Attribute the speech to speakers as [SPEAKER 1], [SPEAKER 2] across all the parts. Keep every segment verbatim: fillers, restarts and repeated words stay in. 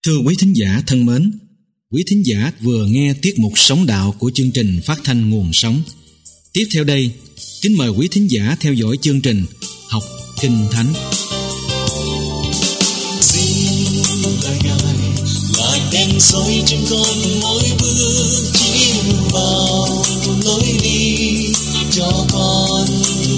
[SPEAKER 1] Thưa quý thính giả thân mến, quý thính giả vừa nghe tiết mục Sống Đạo của chương trình phát thanh Nguồn Sống. Tiếp theo đây, kính mời quý thính giả theo dõi chương trình Học Kinh Thánh.
[SPEAKER 2] Xin lời Ngài là đèn soi trên con mỗi bước chiếu vào lối đi cho con.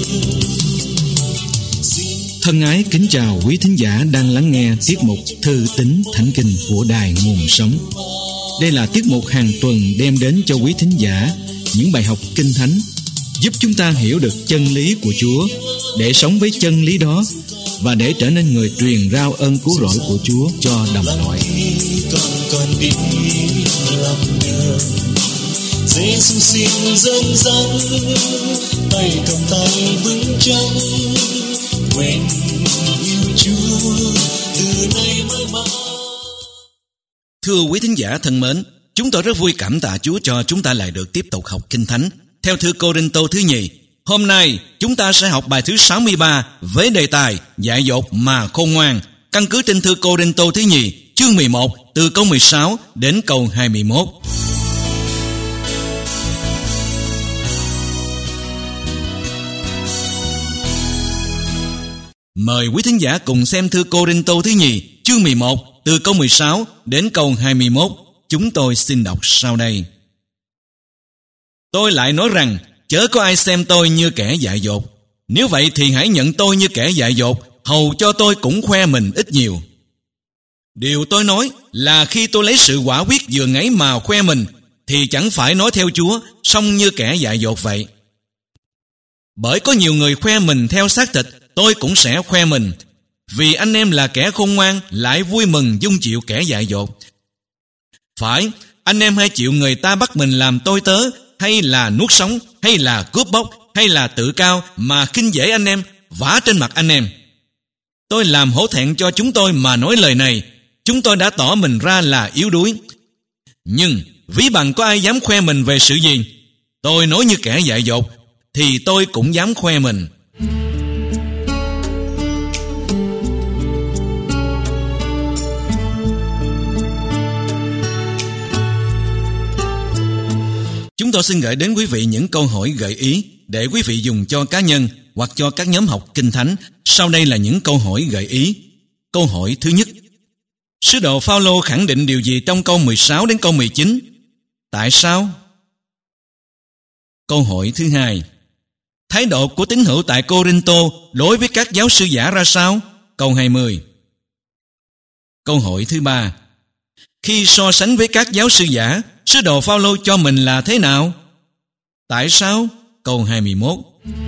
[SPEAKER 1] Thân ái kính chào quý thính giả đang lắng nghe tiết mục Thư tín Thánh Kinh của Đài Nguồn Sống. Đây là tiết mục hàng tuần đem đến cho quý thính giả những bài học Kinh Thánh, giúp chúng ta hiểu được chân lý của Chúa, để sống với chân lý đó và để trở nên người truyền rao ơn cứu rỗi của Chúa cho đồng loại.
[SPEAKER 2] Con con đi làm đường, Giê-xu xin dẫn dắt, tay cầm tay vững chắc, quên yêu Chúa từ nay mãi mãi.
[SPEAKER 1] Thưa quý thính giả thân mến, chúng tôi rất vui cảm tạ Chúa cho chúng ta lại được tiếp tục học Kinh Thánh theo thư Cô-rinh-tô thứ nhì. Hôm nay chúng ta sẽ học bài thứ sáu mươi ba với đề tài dại dột mà khôn ngoan, căn cứ trên thư Cô-rinh-tô thứ nhì chương mười một từ câu mười sáu đến câu hai mươi mốt. Mời quý thính giả cùng xem thư Cô-rinh-tô thứ nhì chương mười một từ câu mười sáu đến câu hai mươi mốt. Chúng tôi xin đọc sau đây. Tôi lại nói rằng chớ có ai xem tôi như kẻ dại dột. Nếu vậy thì hãy nhận tôi như kẻ dại dột, hầu cho tôi cũng khoe mình ít nhiều. Điều tôi nói là khi tôi lấy sự quả quyết vừa nãy mà khoe mình, thì chẳng phải nói theo Chúa, song như kẻ dại dột vậy. Bởi có nhiều người khoe mình theo xác thịt, tôi cũng sẽ khoe mình. Vì anh em là kẻ khôn ngoan, lại vui mừng dung chịu kẻ dại dột. Phải, anh em hay chịu người ta bắt mình làm tôi tớ, hay là nuốt sống, hay là cướp bóc, hay là tự cao mà khinh dễ anh em, vả trên mặt anh em. Tôi làm hổ thẹn cho chúng tôi mà nói lời này. Chúng tôi đã tỏ mình ra là yếu đuối. Nhưng ví bằng có ai dám khoe mình về sự gì, tôi nói như kẻ dại dột, thì tôi cũng dám khoe mình. Chúng tôi xin gửi đến quý vị những câu hỏi gợi ý để quý vị dùng cho cá nhân hoặc cho các nhóm học Kinh Thánh. Sau đây là những câu hỏi gợi ý. Câu hỏi thứ nhất: Sứ đồ Phao-lô khẳng định điều gì trong câu mười sáu đến câu mười chín? Tại sao? Câu hỏi thứ hai: Thái độ của tín hữu tại Cô-rinh-tô đối với các giáo sư giả ra sao? Câu hai mươi. Câu hỏi thứ ba: Khi so sánh với các giáo sư giả, sứ đồ Phao-lô cho mình là thế nào? Tại sao? Câu hai mươi mốt.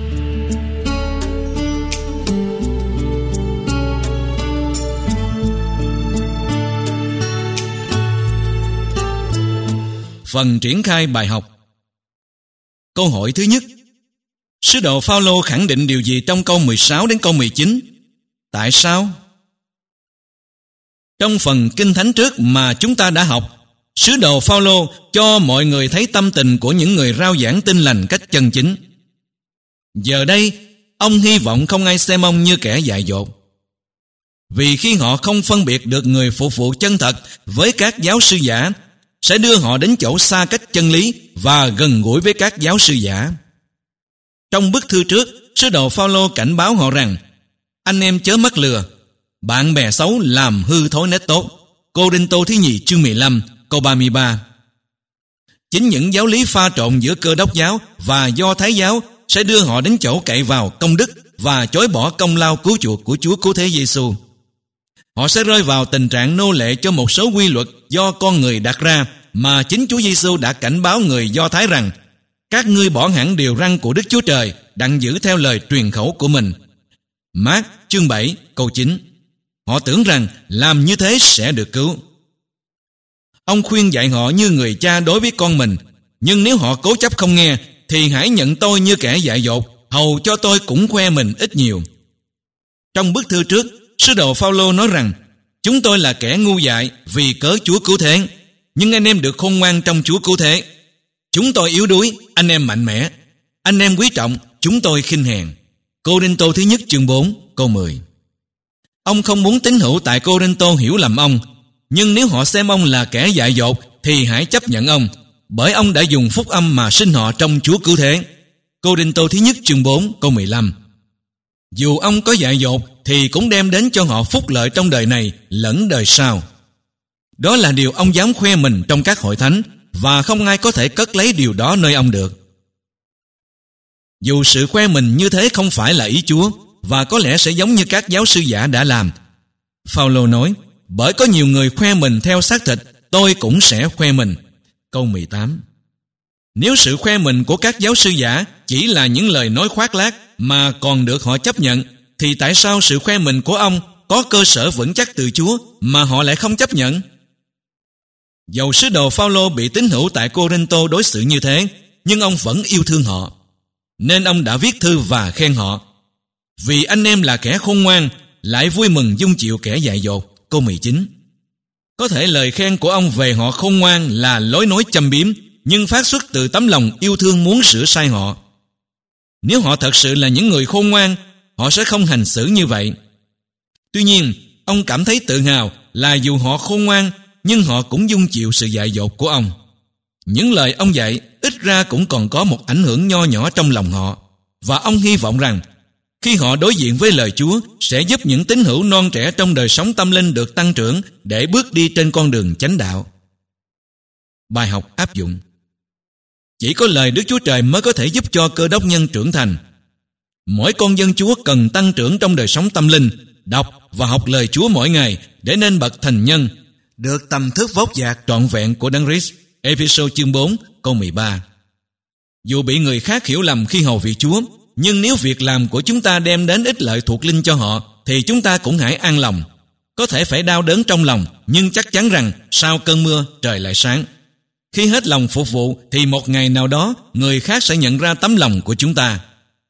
[SPEAKER 1] Phần triển khai bài học. Câu hỏi thứ nhất: Sứ đồ Phao-lô khẳng định điều gì trong câu mười sáu đến câu mười chín? Tại sao? Trong phần Kinh Thánh trước mà chúng ta đã học, sứ đồ Phao-lô cho mọi người thấy tâm tình của những người rao giảng tin lành cách chân chính. Giờ đây, ông hy vọng không ai xem ông như kẻ dại dột. Vì khi họ không phân biệt được người phục vụ chân thật với các giáo sư giả, sẽ đưa họ đến chỗ xa cách chân lý và gần gũi với các giáo sư giả. Trong bức thư trước, sứ đồ Phao-lô cảnh báo họ rằng: anh em chớ mắc lừa, bạn bè xấu làm hư thói nết tốt. Cô-rinh-tô thứ nhì chương mười lăm câu ba mươi ba. Chính những giáo lý pha trộn giữa Cơ Đốc giáo và Do Thái giáo sẽ đưa họ đến chỗ cậy vào công đức và chối bỏ công lao cứu chuộc của Chúa Cứu Thế Giê-xu. Họ sẽ rơi vào tình trạng nô lệ cho một số quy luật do con người đặt ra, mà chính Chúa Giê-xu đã cảnh báo người Do Thái rằng: các ngươi bỏ hẳn điều răn của Đức Chúa Trời, đặng giữ theo lời truyền khẩu của mình. Mác chương bảy câu chín. Họ tưởng rằng làm như thế sẽ được cứu. Ông khuyên dạy họ như người cha đối với con mình. Nhưng nếu họ cố chấp không nghe, thì hãy nhận tôi như kẻ dại dột, hầu cho tôi cũng khoe mình ít nhiều. Trong bức thư trước, sứ đồ Phao-lô nói rằng: chúng tôi là kẻ ngu dại vì cớ Chúa cứu thế, nhưng anh em được khôn ngoan trong Chúa cứu thế. Chúng tôi yếu đuối, anh em mạnh mẽ. Anh em quý trọng, chúng tôi khinh hèn. Cô-rinh-tô thứ nhất chương bốn câu mười. Ông không muốn tín hữu tại Cô-rinh-tô hiểu lầm ông. Nhưng nếu họ xem ông là kẻ dại dột thì hãy chấp nhận ông, bởi ông đã dùng phúc âm mà sinh họ trong Chúa cứu thế. Cô-rinh-tô thứ nhất chương bốn câu mười lăm. Dù ông có dại dột thì cũng đem đến cho họ phúc lợi trong đời này lẫn đời sau. Đó là điều ông dám khoe mình trong các hội thánh, và không ai có thể cất lấy điều đó nơi ông được. Dù sự khoe mình như thế không phải là ý Chúa, và có lẽ sẽ giống như các giáo sư giả đã làm. Phao-lô nói, bởi có nhiều người khoe mình theo xác thịt, tôi cũng sẽ khoe mình. Câu mười tám. Nếu sự khoe mình của các giáo sư giả chỉ là những lời nói khoác lác mà còn được họ chấp nhận, thì tại sao sự khoe mình của ông có cơ sở vững chắc từ Chúa mà họ lại không chấp nhận? Dầu sứ đồ Phao-lô bị tín hữu tại Cô-rinh-tô đối xử như thế, nhưng ông vẫn yêu thương họ, nên ông đã viết thư và khen họ. Vì anh em là kẻ khôn ngoan, lại vui mừng dung chịu kẻ dại dột. Câu mười chín. Có thể lời khen của ông về họ khôn ngoan là lối nói châm biếm, nhưng phát xuất từ tấm lòng yêu thương muốn sửa sai họ. Nếu họ thật sự là những người khôn ngoan, họ sẽ không hành xử như vậy. Tuy nhiên, ông cảm thấy tự hào là dù họ khôn ngoan, nhưng họ cũng dung chịu sự dại dột của ông. Những lời ông dạy ít ra cũng còn có một ảnh hưởng nho nhỏ trong lòng họ, và ông hy vọng rằng khi họ đối diện với lời Chúa sẽ giúp những tín hữu non trẻ trong đời sống tâm linh được tăng trưởng để bước đi trên con đường chánh đạo. Bài học áp dụng. Chỉ có lời Đức Chúa Trời mới có thể giúp cho Cơ Đốc nhân trưởng thành. Mỗi con dân Chúa cần tăng trưởng trong đời sống tâm linh, đọc và học lời Chúa mỗi ngày để nên bậc thành nhân, được tầm thức vóc dạc trọn vẹn của Đấng Christ. Ê-phê-sô chương bốn câu mười ba. Dù bị người khác hiểu lầm khi hầu việc Chúa, nhưng nếu việc làm của chúng ta đem đến ích lợi thuộc linh cho họ, thì chúng ta cũng hãy an lòng. Có thể phải đau đớn trong lòng, nhưng chắc chắn rằng sau cơn mưa trời lại sáng. Khi hết lòng phục vụ thì một ngày nào đó người khác sẽ nhận ra tấm lòng của chúng ta.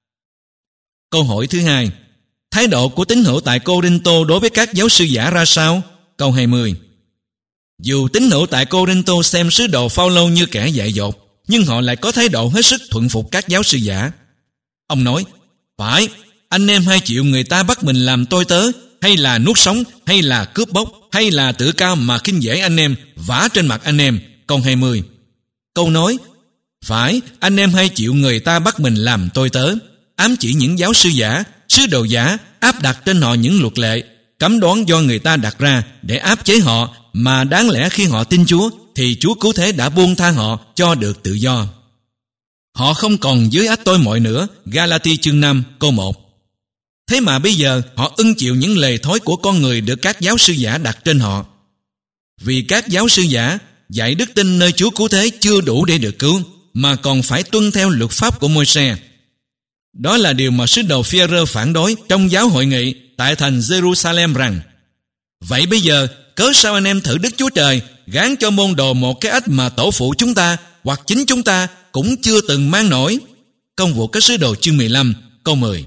[SPEAKER 1] Câu hỏi thứ hai, thái độ của tín hữu tại Cô-rinh-tô đối với các giáo sư giả ra sao? Câu hai mươi. Dù tín hữu tại Cô-rinh-tô xem sứ đồ Phao-lô như kẻ dại dột, nhưng họ lại có thái độ hết sức thuận phục các giáo sư giả. Ông nói, phải, anh em hay chịu người ta bắt mình làm tôi tớ, hay là nuốt sống, hay là cướp bóc, hay là tự cao mà khinh dễ anh em, vả trên mặt anh em. Câu hai mươi. Câu nói, phải, anh em hay chịu người ta bắt mình làm tôi tớ, ám chỉ những giáo sư giả, sứ đồ giả áp đặt trên họ những luật lệ, cấm đoán do người ta đặt ra để áp chế họ, mà đáng lẽ khi họ tin Chúa thì Chúa cứu thế đã buông tha họ cho được tự do. Họ không còn dưới ách tôi mọi nữa. Ga-la-ti chương năm câu một. Thế mà bây giờ họ ưng chịu những lề thói của con người được các giáo sư giả đặt trên họ. Vì các giáo sư giả dạy đức tin nơi Chúa cứu thế chưa đủ để được cứu, mà còn phải tuân theo luật pháp của Môi-se. Đó là điều mà sứ đồ Phi-e-rơ phản đối trong giáo hội nghị tại thành Jerusalem rằng: vậy bây giờ cớ sao anh em thử Đức Chúa Trời gán cho môn đồ một cái ách mà tổ phụ chúng ta hoặc chính chúng ta cũng chưa từng mang nổi? Công vụ các sứ đồ chương mười lăm câu mười.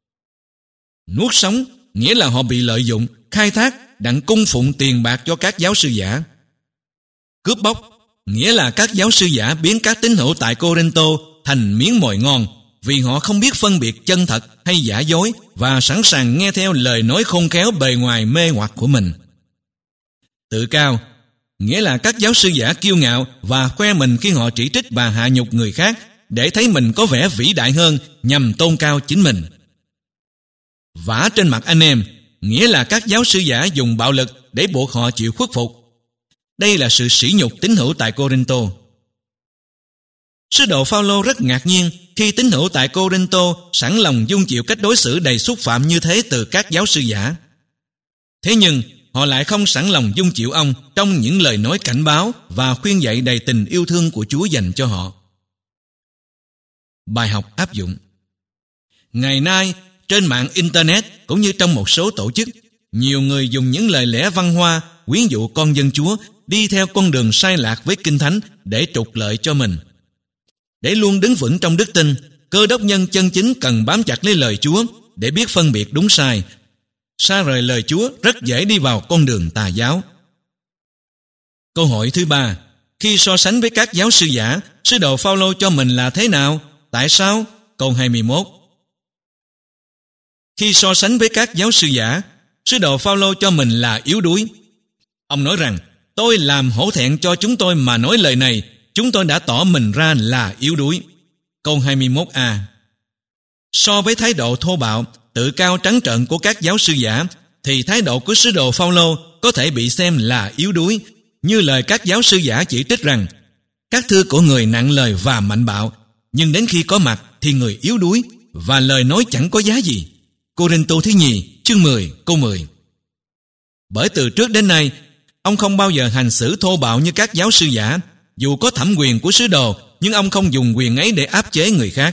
[SPEAKER 1] Nuốt sống nghĩa là họ bị lợi dụng, khai thác đặng cung phụng tiền bạc cho các giáo sư giả. Cướp bóc nghĩa là các giáo sư giả biến các tín hữu tại Cô-rinh-tô thành miếng mồi ngon, vì họ không biết phân biệt chân thật hay giả dối và sẵn sàng nghe theo lời nói khôn khéo bề ngoài mê hoặc của mình. Tự cao nghĩa là các giáo sư giả kiêu ngạo và khoe mình khi họ chỉ trích và hạ nhục người khác để thấy mình có vẻ vĩ đại hơn nhằm tôn cao chính mình. Vả trên mặt anh em nghĩa là các giáo sư giả dùng bạo lực để buộc họ chịu khuất phục. Đây là sự sỉ nhục tín hữu tại Cô-rinh-tô. Sứ đồ Phao-lô rất ngạc nhiên khi tín hữu tại Cô-rinh-tô sẵn lòng dung chịu cách đối xử đầy xúc phạm như thế từ các giáo sư giả. Thế nhưng họ lại không sẵn lòng dung chịu ông trong những lời nói cảnh báo và khuyên dạy đầy tình yêu thương của Chúa dành cho họ. Bài học áp dụng. Ngày nay, trên mạng Internet cũng như trong một số tổ chức, nhiều người dùng những lời lẽ văn hoa quyến dụ con dân Chúa đi theo con đường sai lạc với Kinh Thánh để trục lợi cho mình. Để luôn đứng vững trong đức tin, cơ đốc nhân chân chính cần bám chặt lấy lời Chúa để biết phân biệt đúng sai. Xa rời lời Chúa rất dễ đi vào con đường tà giáo. Câu hỏi thứ ba, khi so sánh với các giáo sư giả, sứ đồ Phao-lô cho mình là thế nào? Tại sao? Câu hai mươi mốt. Khi so sánh với các giáo sư giả, sứ đồ Phao-lô cho mình là yếu đuối. Ông nói rằng, tôi làm hổ thẹn cho chúng tôi mà nói lời này, chúng tôi đã tỏ mình ra là yếu đuối. Câu hai mươi mốt a. So với thái độ thô bạo, tự cao trắng trợn của các giáo sư giả, thì thái độ của sứ đồ Phao-lô có thể bị xem là yếu đuối, như lời các giáo sư giả chỉ trích rằng các thư của người nặng lời và mạnh bạo, nhưng đến khi có mặt thì người yếu đuối và lời nói chẳng có giá gì. Cô-rinh-tô thứ nhì chương mười câu mười. Bởi từ trước đến nay, ông không bao giờ hành xử thô bạo như các giáo sư giả. Dù có thẩm quyền của sứ đồ, nhưng ông không dùng quyền ấy để áp chế người khác.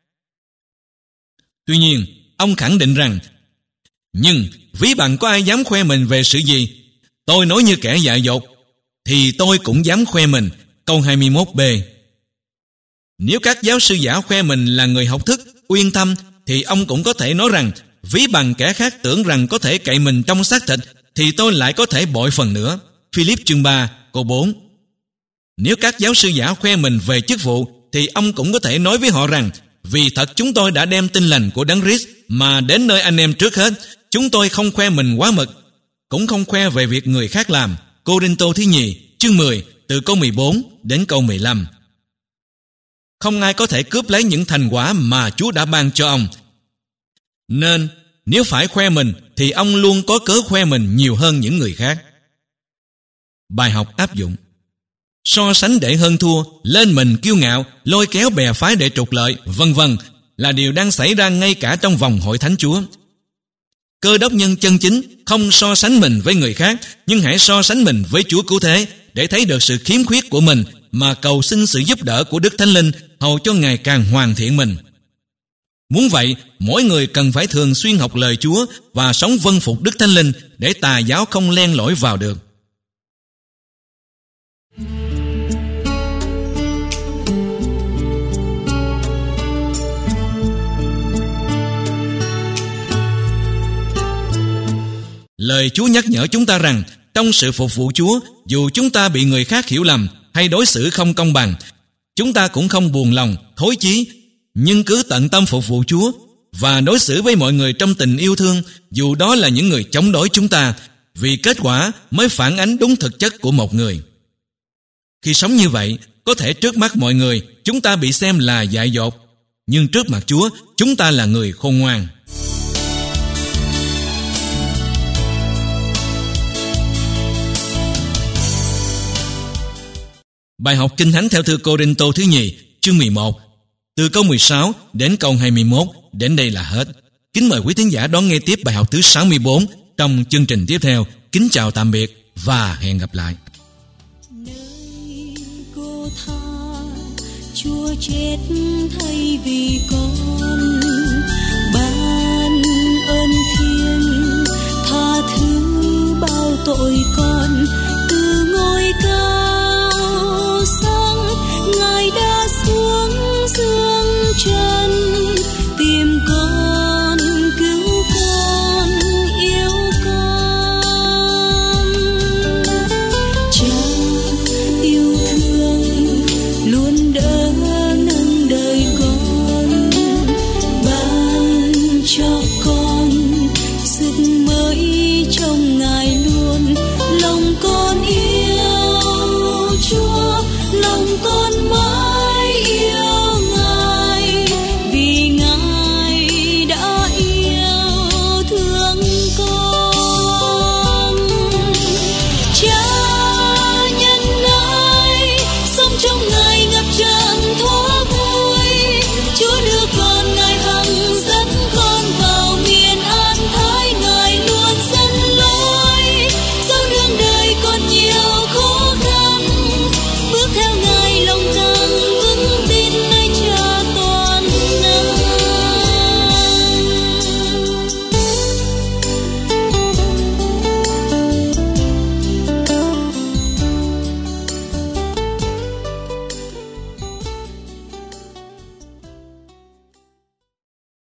[SPEAKER 1] Tuy nhiên, ông khẳng định rằng, nhưng ví bằng có ai dám khoe mình về sự gì, tôi nói như kẻ dại dột, thì tôi cũng dám khoe mình. Câu hai mươi mốt b. Nếu các giáo sư giả khoe mình là người học thức, uyên thâm, thì ông cũng có thể nói rằng, ví bằng kẻ khác tưởng rằng có thể cậy mình trong xác thịt, thì tôi lại có thể bội phần nữa. Philip chương ba câu bốn. Nếu các giáo sư giả khoe mình về chức vụ, thì ông cũng có thể nói với họ rằng, vì thật chúng tôi đã đem tin lành của Đấng Christ mà đến nơi anh em trước hết. Chúng tôi không khoe mình quá mực, cũng không khoe về việc người khác làm. Cô-rinh-tô thứ nhì chương mười từ câu mười bốn đến câu mười lăm. Không ai có thể cướp lấy những thành quả mà Chúa đã ban cho ông. Nên nếu phải khoe mình thì ông luôn có cớ khoe mình nhiều hơn những người khác. Bài học áp dụng: so sánh để hơn thua, lên mình kiêu ngạo, lôi kéo bè phái để trục lợi, vân vân là điều đang xảy ra ngay cả trong vòng hội thánh Chúa. Cơ đốc nhân chân chính không so sánh mình với người khác, nhưng hãy so sánh mình với Chúa Cứu Thế để thấy được sự khiếm khuyết của mình mà cầu xin sự giúp đỡ của Đức Thánh Linh hầu cho Ngài càng hoàn thiện mình. Muốn vậy, mỗi người cần phải thường xuyên học lời Chúa và sống vâng phục Đức Thánh Linh để tà giáo không len lỏi vào được. Lời Chúa nhắc nhở chúng ta rằng, trong sự phục vụ Chúa, dù chúng ta bị người khác hiểu lầm hay đối xử không công bằng, chúng ta cũng không buồn lòng, thối chí, nhưng cứ tận tâm phục vụ Chúa và đối xử với mọi người trong tình yêu thương, dù đó là những người chống đối chúng ta, vì kết quả mới phản ánh đúng thực chất của một người. Khi sống như vậy, có thể trước mắt mọi người chúng ta bị xem là dại dột, nhưng trước mặt Chúa chúng ta là người khôn ngoan. Bài học Kinh Thánh theo thư Cô-rinh-tô thứ nhì chương mười một từ câu mười sáu đến câu hai mươi mốt đến đây là hết. Kính mời quý thính giả đón nghe tiếp bài học thứ sáu mươi bốn trong chương trình tiếp theo. Kính chào tạm biệt và hẹn gặp lại.
[SPEAKER 2] Nơi cô tha, Chúa chết thay vì con, ban ơn thiên tha thứ bao tội con.